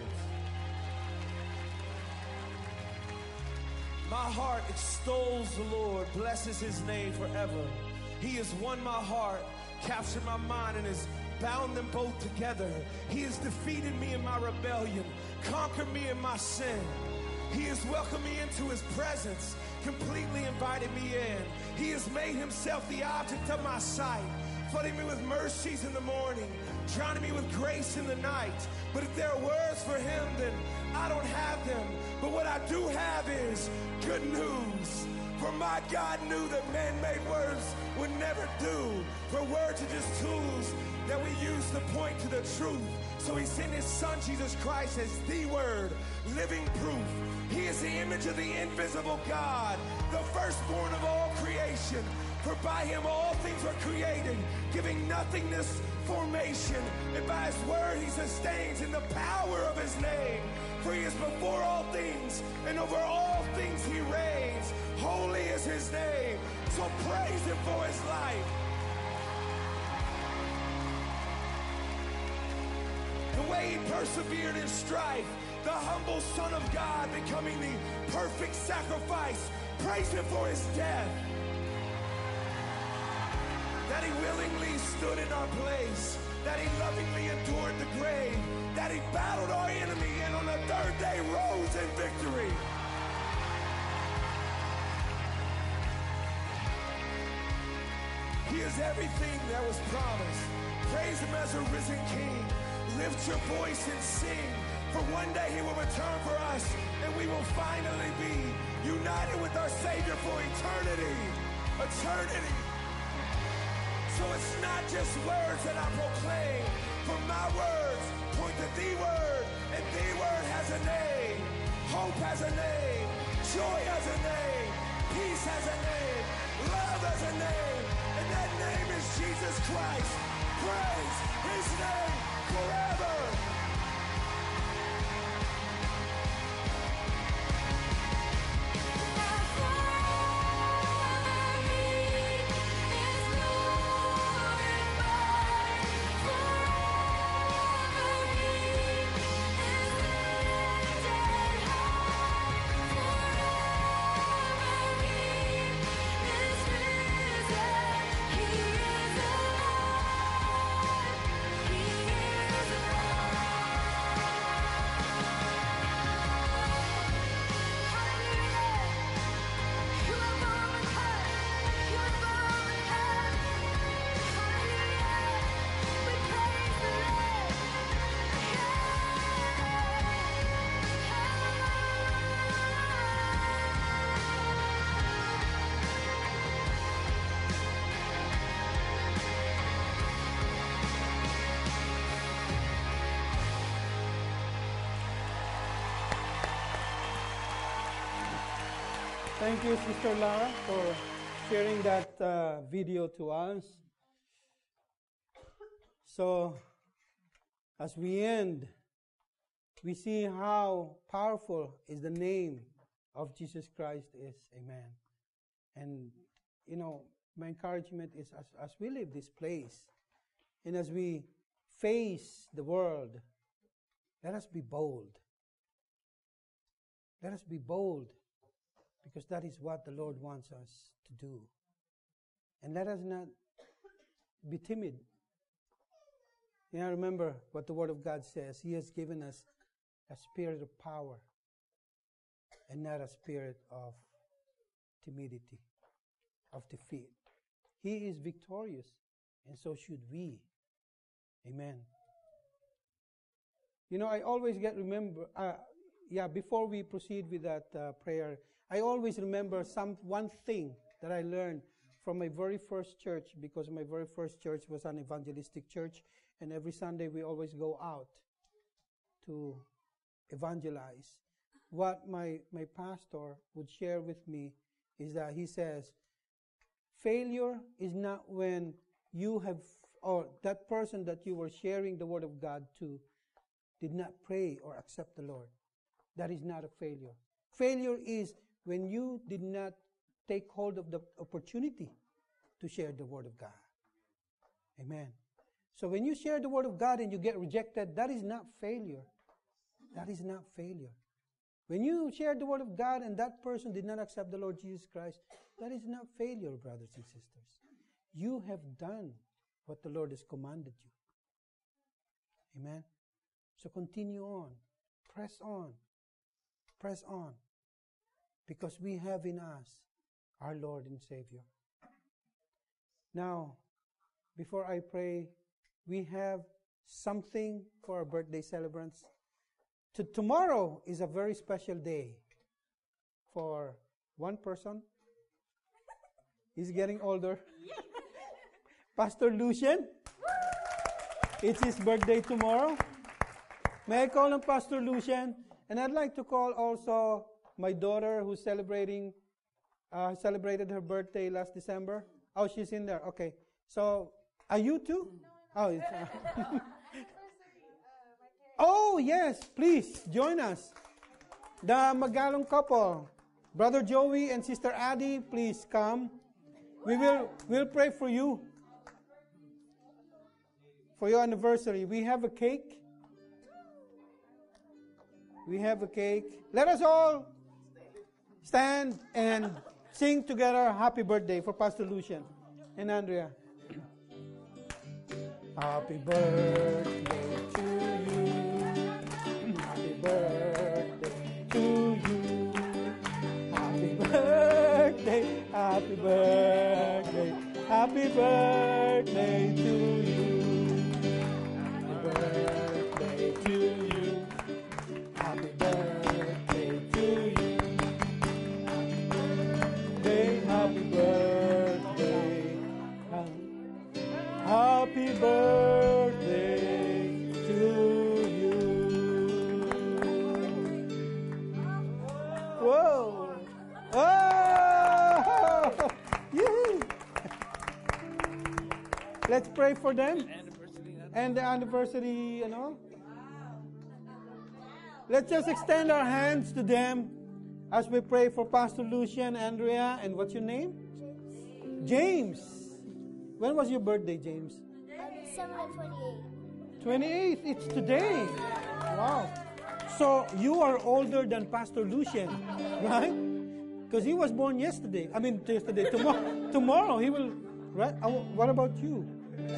My heart extols the Lord, blesses his name forever. He has won my heart, captured my mind, and has bound them both together. He has defeated me in my rebellion, conquered me in my sin. He has welcomed me into his presence, completely invited me in. He has made himself the object of my sight, flooding me with mercies in the morning, drowning me with grace in the night. But if there are words for him, then I don't have them. But what I do have is good news. For my God knew that man-made words would never do. For words are just tools that we use to point to the truth. So he sent his son, Jesus Christ, as the Word, living proof. He is the image of the invisible God, the firstborn of all creation. For by him all things were created, giving nothingness formation. And by his word he sustains in the power of his name. For he is before all things, and over all things he reigns. Holy is his name, so praise him for his life. The way he persevered in strife, the humble Son of God becoming the perfect sacrifice. Praise him for his death. That he willingly stood in our place, that he lovingly endured the grave, that he battled our enemy and on the third day rose in victory. He is everything that was promised. Praise him as a risen king. Lift your voice and sing, for one day he will return for us and we will finally be united with our Savior for eternity. Eternity. So it's not just words that I proclaim, for my words point to the Word, and the Word has a name. Hope has a name. Joy has a name. Peace has a name. Love has a name. And that name is Jesus Christ. Praise his name forever. Thank you, Sister Lara, for sharing that video to us. So, as we end, we see how powerful is the name of Jesus Christ is. Amen. And, you know, my encouragement is as we leave this place and as we face the world, let us be bold. Let us be bold, because that is what the Lord wants us to do. And let us not be timid. You know, remember what the Word of God says. He has given us a spirit of power and not a spirit of timidity, of defeat. He is victorious, and so should we. Amen. You know, I always before we proceed with that prayer, I always remember one thing that I learned from my very first church, because my very first church was an evangelistic church, and every Sunday we always go out to evangelize. What my pastor would share with me is that he says, failure is not when you have, or that person that you were sharing the Word of God to did not pray or accept the Lord. That is not a failure. Failure is when you did not take hold of the opportunity to share the Word of God. Amen. So when you share the Word of God and you get rejected, that is not failure. That is not failure. When you share the Word of God and that person did not accept the Lord Jesus Christ, that is not failure, brothers and sisters. You have done what the Lord has commanded you. Amen. So continue on. Press on. Press on. Because we have in us our Lord and Savior. Now, before I pray, we have something for our birthday celebrants. Tomorrow is a very special day for one person. He's getting older. Pastor Lucian. It's his birthday tomorrow. May I call him Pastor Lucian? And I'd like to call also my daughter who's celebrated her birthday last December. Oh, she's in there. Okay. So, are you too? Oh, it's, oh, yes. Please, join us. The Magalong couple, Brother Joey and Sister Addie, please come. We'll pray for you. For your anniversary. We have a cake. We have a cake. Let us all stand and sing together Happy Birthday for Pastor Lucian and Andrea. Happy birthday to you. Happy birthday to you. Happy birthday, happy birthday, happy birthday to you. Happy birthday to you. Happy birthday to you. Happy birthday. Happy birthday to you. Whoa. Oh! Yay. Let's pray for them. And the anniversary, you know. Let's just extend our hands to them as we pray for Pastor Lucian, Andrea, and what's your name? James. When was your birthday, James? December 28th. 28th. It's today. Wow. So you are older than Pastor Lucian, right? Because he was born yesterday. I mean, yesterday. Tomorrow he will. Right? What about you?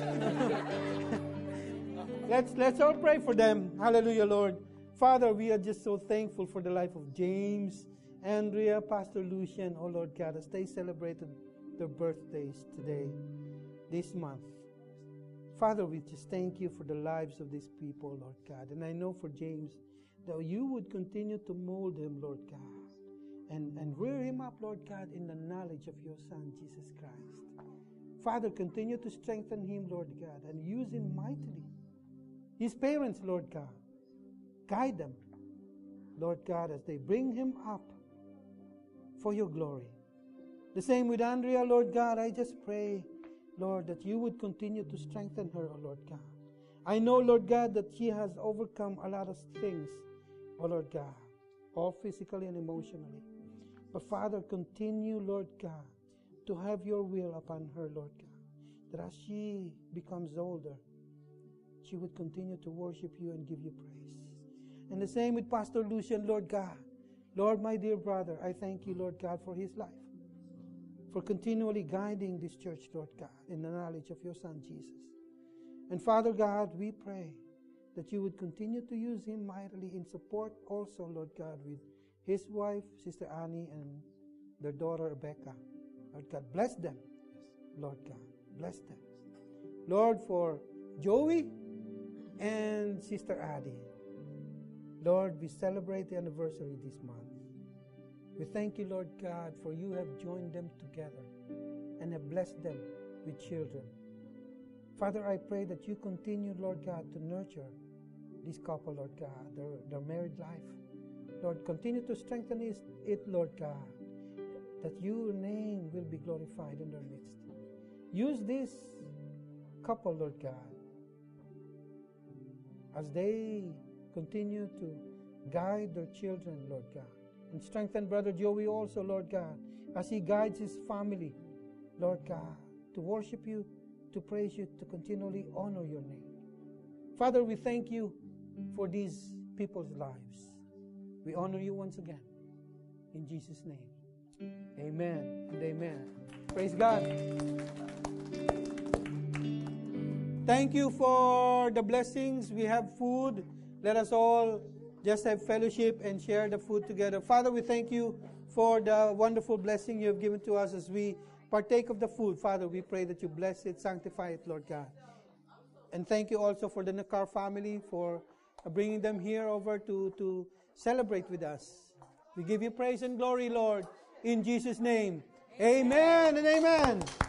Let's all pray for them. Hallelujah, Lord. Father, we are just so thankful for the life of James, Andrea, Pastor Lucian, oh Lord God, as they celebrated their birthdays today, this month. Father, we just thank you for the lives of these people, Lord God. And I know for James, that you would continue to mold him, Lord God, and rear him up, Lord God, in the knowledge of your Son, Jesus Christ. Father, continue to strengthen him, Lord God, and use him mightily. His parents, Lord God, guide them, Lord God, as they bring him up for your glory. The same with Andrea, Lord God. I just pray, Lord, that you would continue to strengthen her, oh Lord God. I know, Lord God, that she has overcome a lot of things, oh Lord God, all physically and emotionally. But Father, continue, Lord God, to have your will upon her, Lord God, that as she becomes older, she would continue to worship you and give you praise. And the same with Pastor Lucian, Lord God. Lord, my dear brother, I thank you, Lord God, for his life, for continually guiding this church, Lord God, in the knowledge of your Son, Jesus. And Father God, we pray that you would continue to use him mightily in support also, Lord God, with his wife, Sister Annie, and their daughter, Rebecca. Lord God, bless them. Lord God, bless them. Lord, for Joey and Sister Addie, Lord, we celebrate the anniversary this month. We thank you, Lord God, for you have joined them together and have blessed them with children. Father, I pray that you continue, Lord God, to nurture this couple, Lord God, their married life. Lord, continue to strengthen it, Lord God, that your name will be glorified in their midst. Use this couple, Lord God, as they continue to guide their children, Lord God. And strengthen Brother Joey also, Lord God, as he guides his family, Lord God, to worship you, to praise you, to continually honor your name. Father, we thank you for these people's lives. We honor you once again. In Jesus' name. Amen and amen. Praise God. Thank you for the blessings. We have food. Let us all just have fellowship and share the food together. Father, we thank you for the wonderful blessing you have given to us as we partake of the food. Father, we pray that you bless it, sanctify it, Lord God. And thank you also for the Nakar family for bringing them here over to celebrate with us. We give you praise and glory, Lord, in Jesus' name. Amen and amen.